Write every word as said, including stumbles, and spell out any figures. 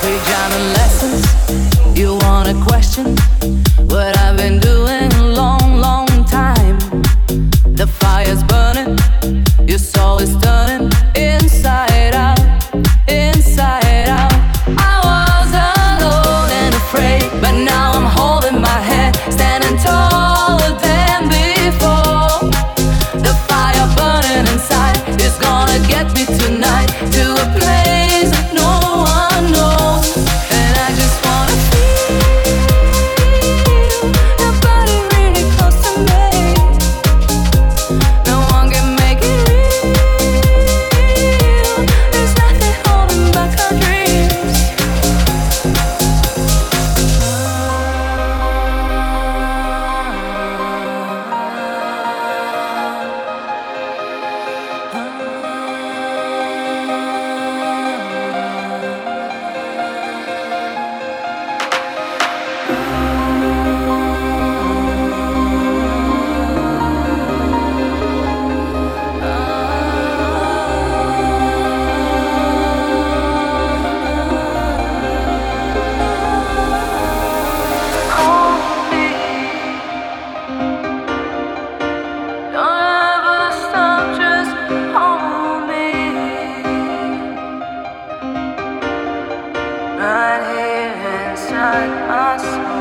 Pajama lessons. You wanna question what I've been doing a long, long time. The fire's burning, your soul is turning inside out, inside out. I was alone and afraid, but now I'm holding my head, standing taller than before. The fire burning inside is gonna get me tonight to a place that no one knows. And I just wanna feel your body really close to me. No one can make it real. There's nothing holding back our dreams. Don't ever stop, just hold me right here inside my soul.